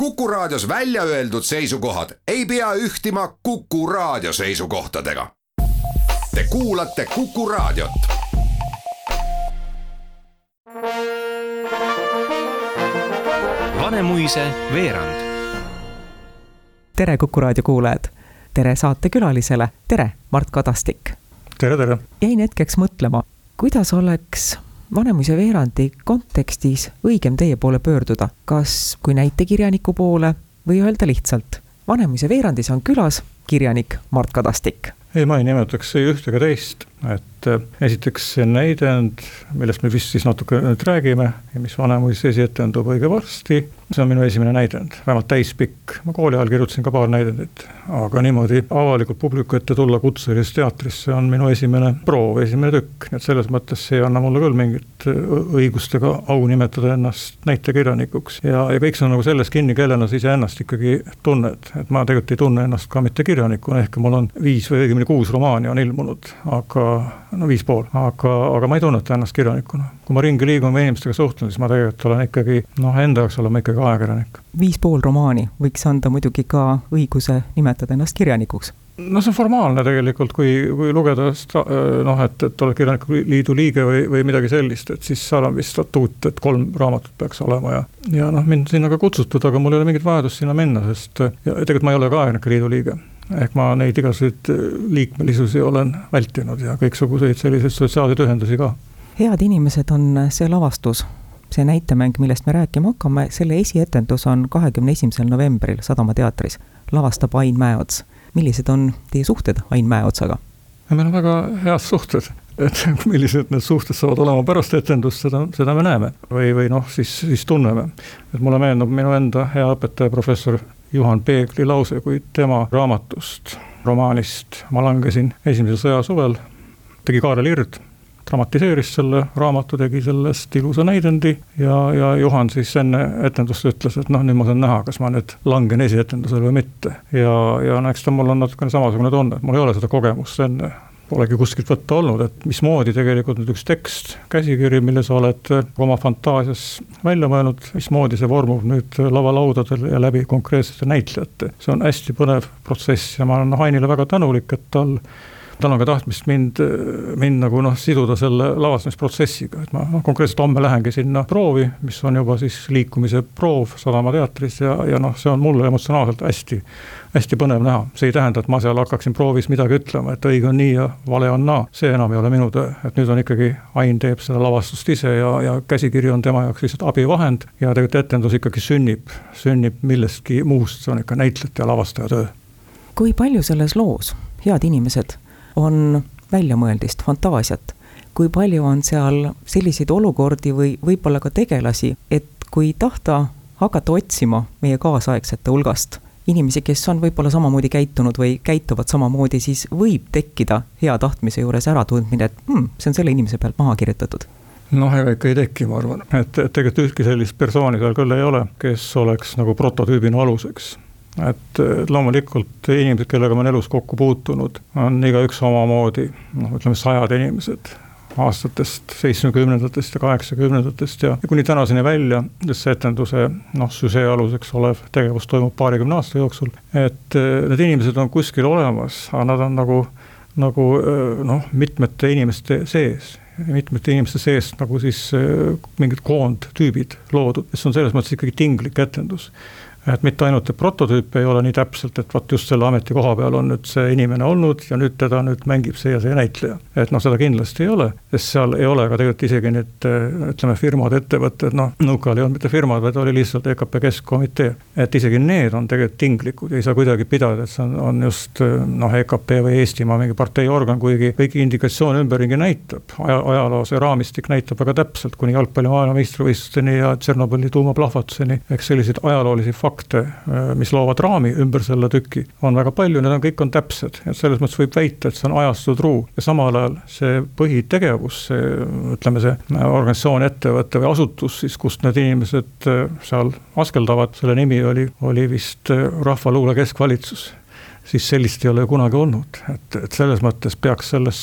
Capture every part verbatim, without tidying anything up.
Kuku Raadios välja öeldud seisukohad ei pea ühtima Kuku Raadio seisukohtadega. Te kuulate Kuku Raadiot. Vanemuise veerand. Tere Kuku Raadio kuulajad. Tere saatekülalisele. Tere, Mart Kadastik. Tere, tere. Jäin hetkeks mõtlema, kuidas oleks Vanemuise veerandi kontekstis õigem teie poole pöörduda, kas kui näitekirjaniku poole või öelda lihtsalt. Vanemuise veerandis on külas kirjanik Mart Kadastik. Ei, ma ei nimetaks ei üht ega teist, et esiteks see näidend, millest me vist siis natuke nüüd räägime ja mis Vanemuise esietendub õige varsti, see on minu esimene näidend, vähemalt täispikk. Ma kooli ajal kirjutasin ka paar näidendit, aga niimoodi avalikult publiku ette tulla kutselisest teatrisse on minu esimene proov, esimene tükk, nii et selles mõttes see ei anna mulle küll mingit õigustega au nimetada ennast näitekirjanikuks ja, ja kõik see on nagu selles kinni, kellena sa ise ennast ikkagi tunned, et ma tegelikult ei tunne ennast ka mitte kirjanikuna, ehk mul on viis või õigemini kuus romaani on ilmunud, aga no viis pool, aga, aga ma ei tunneta ennast kirjanikuna. Kui ma ringi liigun või inimestega suhtlen, siis ma tegelikult olen ikkagi, noh, enda jaoks olen ma ikkagi ajakirjanik. Viis pool romaani võiks anda muidugi ka õiguse nimetada ennast kirjanikuks. No see on formaalne tegelikult, kui, kui lugeda, noh, et, et oled kirjaniku liidu liige või, või midagi sellist, et siis seal on vist statuut, et kolm raamatut peaks olema ja, ja noh, mind sinna ka kutsutud, aga mul ei ole mingit vajadust sinna minna, sest ja tegelikult ma ei ole ka ajakirjanike liidu liige. Ehk ma neid igasuguseid liikmelisusi olen vältinud ja kõiksuguseid selliseid sotsiaalseid ühendusi ka. Head inimesed on see lavastus, see näitemäng, millest me rääkima hakkame, selle esietendus on kahekümne esimesel novembril Sadama teatris. Lavastab Ain Mäeots. Millised on teie suhted Ain Mäeotsaga? Meil on väga head suhted, et millised need suhted saavad olema pärast etendust, seda, seda me näeme või, või noh, siis, siis tunneme. Et mulle meenub minu enda hea õpetaja professor Juhan Peegli lause, kui tema raamatust, romaanist ma langesin esimesel sõja suvel, tegi Kaarel Ird, dramatiseeris selle raamatu, tegi sellest ilusa näidendi ja, ja Juhan siis enne etendust ütles, et noh, nüüd ma saan näha, kas ma nüüd langen esietendusel või mitte. Ja, ja eks ta mul on natukene samasugune tunne, et mul ei ole seda kogemust enne. Polegi kuskilt võtta olnud, et mismoodi tegelikult nüüd üks tekst, käsikiri, mille sa oled oma fantaasias välja mõelnud, mismoodi see vormub nüüd lavalaudadel ja läbi konkreetsete näitlejate. See on hästi põnev protsess ja ma olen Ainile väga tänulik, et tal tal on ka tahtmist mind, mind nagu noh, siduda selle lavastamisprotsessiga, et ma no, konkreetselt homme lähengi sinna proovi, mis on juba siis liikumise proov Sadama teatris ja, ja noh, see on mulle emotsionaalselt hästi, hästi põnev näha. See ei tähenda, et ma seal hakkaksin proovis midagi ütlema, et õige on nii ja vale on naa. See enam ei ole minu töö, et nüüd on ikkagi Ain teeb seda lavastust ise ja, ja käsikiri on tema jaoks lihtsalt abivahend ja tegelikult etendus ikkagi sünnib, sünnib millestki muust, see on ikka näitlejate ja lavastaja töö. Kui palju selles loos, head inimesed, on väljamõeldist, fantaasiat, kui palju on seal selliseid olukordi või võib-olla ka tegelasi, et kui tahta hakata otsima meie kaasaegsete hulgast inimesi, kes on võib-olla samamoodi käitunud või käituvad samamoodi, siis võib tekkida hea tahtmise juures äratundmine, et hmm, see on selle inimese pealt maha kirjutatud. Noh, ega ikka ei teki, ma arvan, et, et tegelikult ühtki sellist persooni seal küll ei ole, kes oleks nagu prototüübina aluseks. Et loomulikult inimesed, kellega ma elus kokku puutunud, on iga üks omamoodi, noh, ütleme sajad inimesed aastatest, seitsmekümnendatest ja kaheksakümnendatest ja kuni tänaseni välja, see etenduse noh, süsee aluseks olev tegevus toimub paarikümne aasta jooksul, et need inimesed on kuskil olemas, aga nad on nagu, nagu noh, mitmete inimeste sees. mitmete inimeste seest nagu siis mingid koondtüübid loodud, mis on selles mõttes ikkagi tinglik etendus. Et mitte ainult et prototüüp ei ole nii täpselt, et vaat just selle ameti koha peal on nüüd see inimene olnud ja nüüd teda nüüd mängib see ja see näitleja. Et noh, seda kindlasti ei ole, sest seal ei ole ka tegelikult isegi nüüd, ütleme, firmad, ettevõtted, noh, nõukaal ei olnud mitte firmad, vaid oli lihtsalt E K P keskkomitee. Et isegi need on tegelikult tinglikud, ei saa kuidagi pidada, et see on, on just noh, E K P või Eestimaa mingi parteiorgan, kuigi kõiki indikatsioon ümberringi näitab. Aja, ajaloo see raamistik näitab väga täpselt kuni jalgpalli maailmameistrivõistlusteni ja Tšernobõli tuumaplahvatuseni, ehk selliseid ajaloolisi fakte, mis loovad raami ümber selle tüki, on väga palju, need on kõik on täpsed. Et selles mõttes võib väita, et see on ajastu truu ja samal ajal see põhitegevus, see, ütleme see organisatsioon, ettevõte või asutus, siis kust need inimesed seal askeldavad, selle nimi oli, oli vist Rahvaluule keskvalitsus, siis sellist ei ole kunagi olnud. Et, et selles mõttes peaks sellesse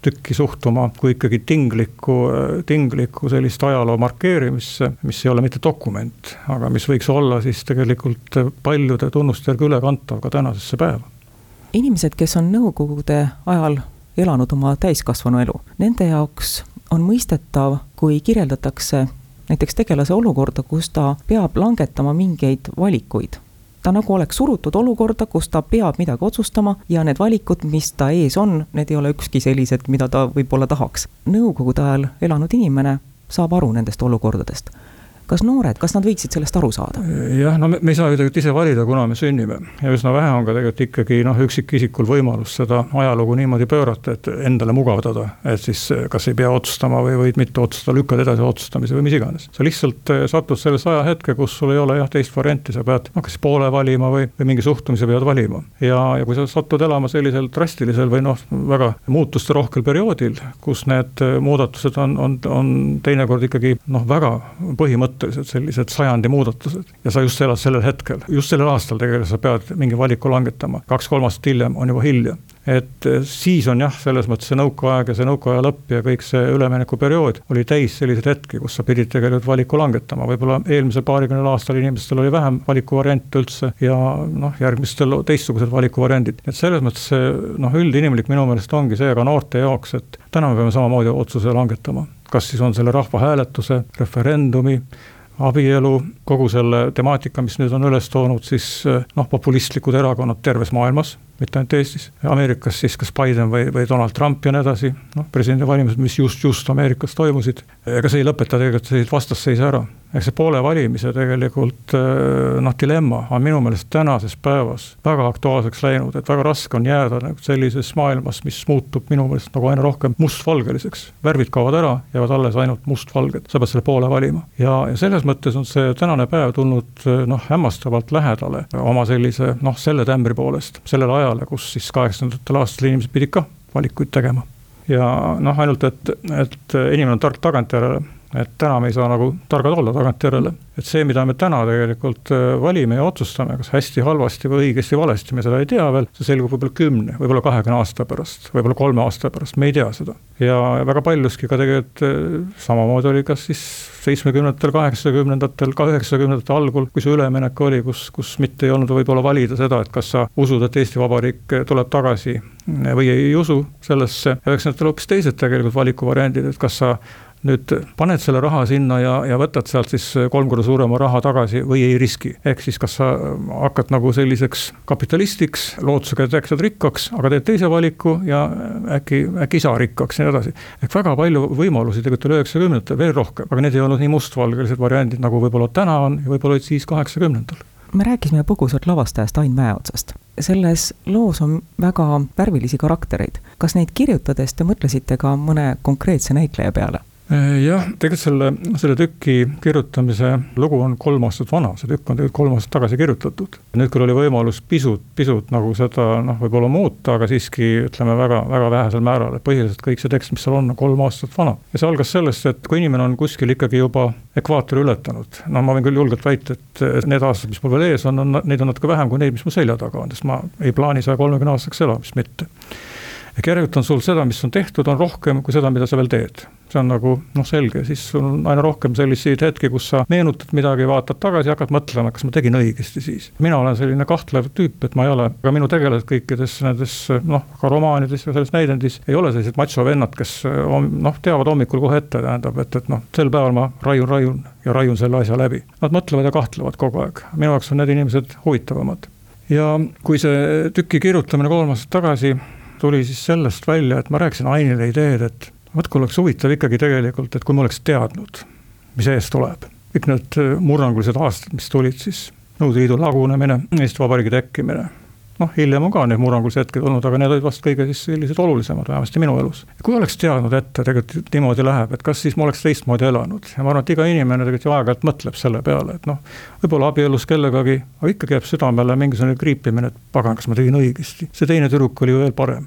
tükki suhtuma kui ikkagi tingliku, tingliku sellist ajaloo markeerimisse, mis ei ole mitte dokument, aga mis võiks olla siis tegelikult paljude tunnustega ülekantav ka tänasesse päeva. Inimesed, kes on nõukogude ajal elanud oma täiskasvanu elu, nende jaoks on mõistetav, kui kirjeldatakse näiteks tegelase olukorda, kus ta peab langetama mingeid valikuid. Ta nagu oleks surutud olukorda, kus ta peab midagi otsustama ja need valikud, mis ta ees on, need ei ole ükski sellised, mida ta võib-olla tahaks. Nõukogude ajal elanud inimene saab aru nendest olukordadest. Kas noored, kas nad võiksid sellest aru saada? Jah, no me, me ei saa ju tegelikult ise valida, kuna me sünnime. Ja üsna vähe on ka tegelikult ikkagi no, üksikisikul võimalus seda ajalugu niimoodi pöörata, et endale mugavdada. Et siis kas ei pea otsustama või võid mitte otsustada, lükkad edasi otsustamise või mis iganes. Sa lihtsalt satud selles ajahetke, kus sul ei ole jah, teist varianti, sa pead no, kas poole valima või, või mingi suhtumise pead valima. Ja, ja kui sa satud elama sellisel drastilisel või noh, väga muutuste rohkel perioodil, kus need muudatused on, on, on teinekord ikkagi noh, väga põhimõttelised sellised sajandi muudatused ja sa just elad sellel hetkel, just sellel aastal tegelikult sa pead mingi valiku langetama, kaks-kolm aastat hiljem on juba hilja. Et siis on jah, selles mõttes see nõukaaeg ja see nõukaaja lõpp ja kõik see ülemineku periood oli täis sellised hetki, kus sa pidid tegelikult valiku langetama. Võib-olla eelmisel paarikümnel aastal inimestel oli vähem valikuvariante üldse ja noh, järgmistel teistsugused valikuvariandid. Et selles mõttes see noh, üldinimlik minu meelest ongi see ka noorte jaoks, et täna me peame samamoodi otsuse langetama. Kas siis on selle rahvahääletuse, referendumi, abielu, kogu selle temaatika, mis nüüd on üles toonud, siis noh, populistlikud erakonnad terves maailmas, mitte ainult Eestis. Ameerikas siis kas Biden või, või Donald Trump ja nii edasi, noh, presidendi valimised, mis just, just Ameerikas toimusid. Ega see ei lõpeta tegelikult sellised vastasseise ära. Eks see poole valimise tegelikult noh, dilemma on minu meelest tänases päevas väga aktuaalseks läinud, et väga raske on jääda sellises maailmas, mis muutub minu meelest nagu aina rohkem mustvalgeliseks. Värvid kaovad ära, jäävad alles ainult mustvalged, sa pead selle poole valima. Ja, ja selles mõttes on see tänane päev tulnud noh, hämmastavalt lähedale oma sellise noh, selle tämbri poolest, sellele ajale, kus siis kaheksakümnendatel aastatel inimesed pidid ka valikuid tegema. Ja noh, ainult, et, et inimene on tark tagantjärele, et täna me ei saa nagu targad olla tagantjärele. Et see, mida me täna tegelikult valime ja otsustame, kas hästi, halvasti või õigesti, valesti, me seda ei tea veel, see selgub võib-olla kümne, võib-olla kahekümne aasta pärast, võib-olla kolme aasta pärast, me ei tea seda. Ja väga paljuski ka tegelikult samamoodi oli kas siis seitsmekümnendatel, kaheksakümnendatel, ka üheksakümnendatel algul, kui see üleminek oli, kus, kus mitte ei olnud võib-olla valida seda, et kas sa usud, et Eesti Vabariik tuleb tagasi või ei usu sellesse. üheksakümnendatel hoopis teised tegelikult valikuvariandid, et kas sa nüüd paned selle raha sinna ja, ja võtad sealt siis kolm korda suurema raha tagasi või ei riski. Ehk siis kas sa hakkad nagu selliseks kapitalistiks, lootusega, et äkki saad rikkaks, aga teed teise valiku ja äkki, äkki ei saa rikkaks ja nii edasi. Ehk väga palju võimalusi tegelikult üheksakümnendatel veel rohkem, aga need ei olnud nii mustvalgelised variandid, nagu võib-olla täna on ja võib-olla olid siis kaheksakümnendatel. Me rääkisime põgusalt lavastajast Ain Mäeotsast. Selles loos on väga värvilisi karaktereid. Kas neid kirjutades te mõtlesite ka mõne konkreetse näitleja peale? Jah, tegelikult selle, selle tüki kirjutamise lugu on kolm aastat vana, see tükk on tegelikult kolm aastat tagasi kirjutatud. Nüüd küll oli võimalus pisut, pisut nagu seda noh, võib-olla muuta, aga siiski ütleme väga, väga vähesel määral, et põhiliselt kõik see tekst, mis seal on, on kolm aastat vana. Ja see algas sellest, et kui inimene on kuskil ikkagi juba ekvaatori ületanud, no ma võin küll julgelt väita, et need aastad, mis mul veel ees on, on, neid on natuke vähem kui neid, mis mul selja taga on, sest ma ei plaani saja kolmekümne aastaks elamist mitte. Ehk järelikult on sul seda, mis on tehtud, on rohkem kui seda, mida sa veel teed. See on nagu noh, selge, siis sul on aina rohkem selliseid hetki, kus sa meenutad midagi, vaatad tagasi ja hakkad mõtlema, kas ma tegin õigesti siis. Mina olen selline kahtlev tüüp, et ma ei ole, aga minu tegelased kõikides nendes noh, ka romaanides ja selles näidendis ei ole sellised macho vennad, kes noh, teavad hommikul kohe ette, tähendab, et, et noh, sel päeval ma raiun, raiun ja raiun selle asja läbi. Nad mõtlevad ja kahtlevad kogu aeg. Minu jaoks on need inimesed huvitavamad. Ja kui see tüki kirjutamine kolm aastat tagasi tuli siis sellest välja, et ma rääkisin Ainile ideed, et võt, kui oleks huvitav ikkagi tegelikult, et kui ma oleks teadnud, mis ees tuleb. Kõik need murrangulised aastad, mis tulid siis, Nõukogude Liidu lagunemine, Eesti Vabariigi tekkimine. Noh, hiljem on ka need murrangulised hetked olnud, aga need olid vast kõige siis sellised olulisemad, vähemasti minu elus. Ja kui oleks teadnud ette, tegelikult niimoodi läheb, et kas siis ma oleks teistmoodi elanud. Ja ma arvan, et iga inimene tegelikult ju aeg-ajalt mõtleb selle peale, et noh, võib-olla abielus kellegagi, aga ikkagi jääb südamele mingisugune kriipimine, et pagan, kas ma tegin õigesti. See teine tüdruk oli ju veel parem.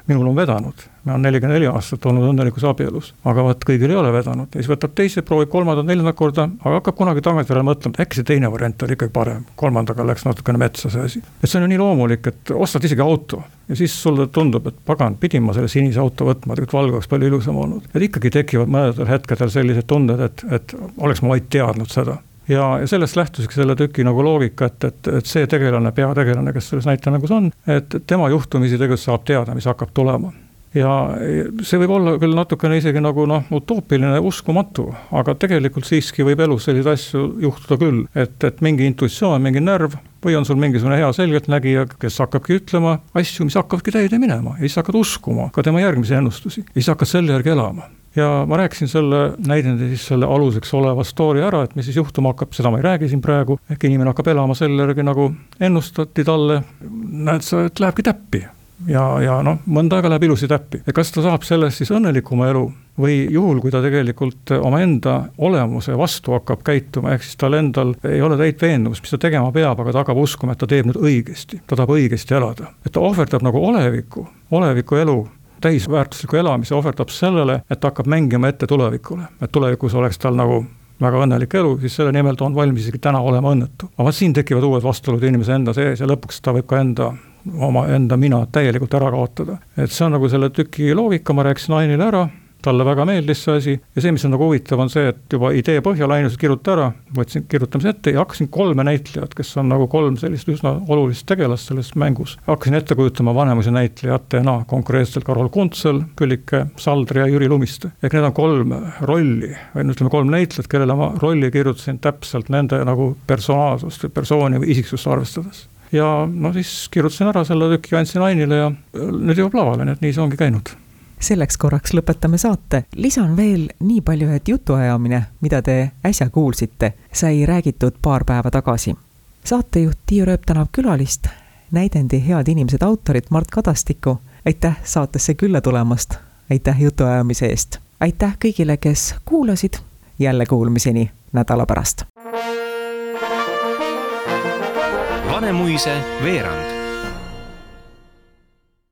minul on vedanud, ma olen nelikümmend neli aastat olnud õnnelikus abielus, aga vaat kõigil ei ole vedanud ja siis võtab teise, proovib kolmandat, neljandat korda, aga hakkab kunagi tagantjärele mõtlema, äkki see teine variant oli ikkagi parem, kolmandaga läks natukene metsa see asi. Et see on ju nii loomulik, et ostad isegi auto ja siis sulle tundub, et pagan, pidin ma selle sinise auto võtma, tegelikult valge oleks palju ilusam olnud. Et ikkagi tekivad mõnedel hetkedel sellised tunded, et, et oleks ma vaid teadnud seda. Ja, ja sellest lähtuseks selle tüki nagu loogika, et, et, et see tegelane, peategelane, kes selles näitanägus on, et tema juhtumisi tegelikult saab teada, mis hakkab tulema. Ja see võib olla küll natukene isegi nagu noh, utoopiline uskumatu, aga tegelikult siiski võib elus selliseid asju juhtuda küll, et, et mingi intuitsioon, mingi närv või on sul mingisugune hea selgeltnägija, kes hakkabki ütlema asju, mis hakkavadki täide minema ja siis hakkad uskuma ka tema järgmisi ennustusi ja siis hakkad selle järgi elama. Ja ma rääkisin selle näidendi siis selle aluseks oleva story ära, et mis siis juhtuma hakkab, seda ma ei räägi siin praegu, ehk inimene hakkab elama selle järgi nagu ennustati talle, näed sa, et lähebki täppi ja, ja noh, mõnda aega läheb ilusi täppi. Ja kas ta saab sellest siis õnnelikuma elu või juhul, kui ta tegelikult oma enda olemuse vastu hakkab käituma, ehk siis tal endal ei ole täit veendumust, mis ta tegema peab, aga ta hakkab uskuma, et ta teeb nüüd õigesti, ta tahab õigesti elada. Et ta ohverdab nagu oleviku, oleviku elu täisväärtusliku elamise ohverdab sellele, et ta hakkab mängima ette tulevikule. Et tulevikus oleks tal nagu väga õnnelik elu, siis selle nimel ta on valmis isegi täna olema õnnetu. Aga siin tekivad uued vastuolud inimese enda sees ja lõpuks ta võib ka enda, oma enda mina täielikult ära kaotada. Et see on nagu selle tüki loogika, ma rääkisin Ainile ära, talle väga meeldis see asi ja see, mis on nagu huvitav, on see, et juba idee põhjal ainult kirjuta ära, võtsin kirjutamise ette ja hakkasin kolme näitlejat, kes on nagu kolm sellist üsna olulist tegelast selles mängus. Hakkasin ette kujutama vanemusi näitlejatena konkreetselt Karol Kuntsel, Küllike Saldri ja Jüri Lumiste. Ehk need on kolm rolli, või ütleme kolm näitlejat, kellele ma rolli kirjutasin täpselt nende nagu personaalsust, persooni või isiksust arvestades. Ja no siis kirjutasin ära selle tüki, andsin Ainile ja nüüd juba lavale, nii et nii see ongi käinud. Selleks korraks lõpetame saate. Lisan veel nii palju, et jutuajamine, mida te äsja kuulsite, sai räägitud paar päeva tagasi. Saatejuht Tiiu Rööp tänab külalist, näidendi Head inimesed autorit Mart Kadastikku. Aitäh saatesse külla tulemast. Aitäh jutuajamise eest. Aitäh kõigile, kes kuulasid. Jälle kuulmiseni nädala pärast. Vanemuise veerand.